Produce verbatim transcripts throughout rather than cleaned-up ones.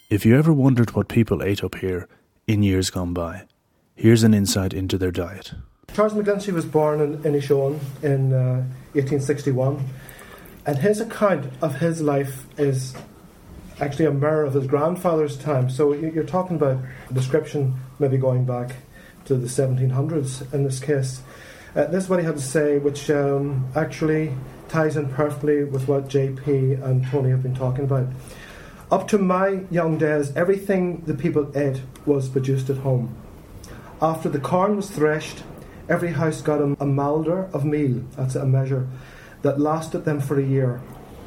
If you ever wondered what people ate up here in years gone by, here's an insight into their diet. Charles McGlinchey was born in Inishowen in uh, eighteen sixty-one, and his account of his life is actually a mirror of his grandfather's time. So you're talking about a description maybe going back to the seventeen hundreds in this case. Uh, this is what he had to say, which um, actually ties in perfectly with what J P and Tony have been talking about. Up to my young days, everything the people ate was produced at home. After the corn was threshed, every house got a, a malder of meal, that's a measure, that lasted them for a year.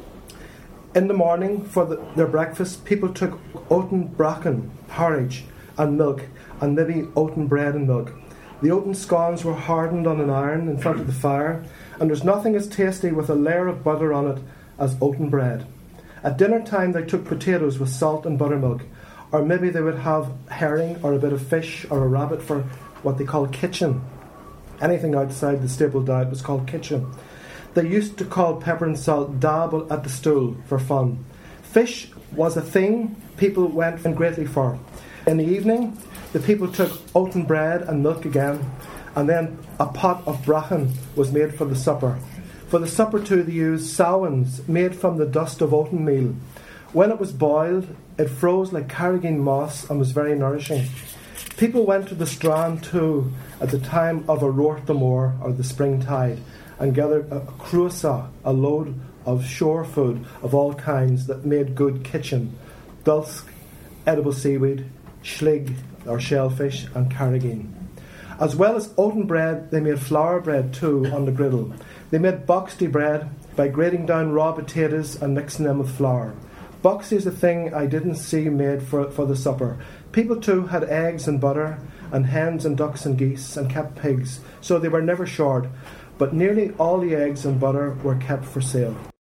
In the morning, for the, their breakfast, people took oaten bracken, porridge, and milk, and maybe oaten bread and milk. The oaten scones were hardened on an iron in front of the fire, and there's nothing as tasty with a layer of butter on it as oaten bread. At dinner time, they took potatoes with salt and buttermilk, or maybe they would have herring or a bit of fish or a rabbit for what they call kitchen. Anything outside the staple diet was called kitchen. They used to call pepper and salt dabble at the stool for fun. Fish was a thing people went in greatly for. In the evening, the people took oaten bread and milk again, and then a pot of bracken was made for the supper. For the supper too, they used sowens made from the dust of oaten meal. When it was boiled, it froze like carrageen moss and was very nourishing. People went to the strand too at the time of a Roart the Moor or the spring tide and gathered a cruasa, a load of shore food of all kinds that made good kitchen: dulsk, edible seaweed, schlig or shellfish, and carrageen. As well as oaten bread, they made flour bread too on the griddle. They made boxty bread by grating down raw potatoes and mixing them with flour. Boxty is a thing I didn't see made for, for the supper. People too had eggs and butter, and hens and ducks and geese, and kept pigs, so they were never short, but nearly all the eggs and butter were kept for sale.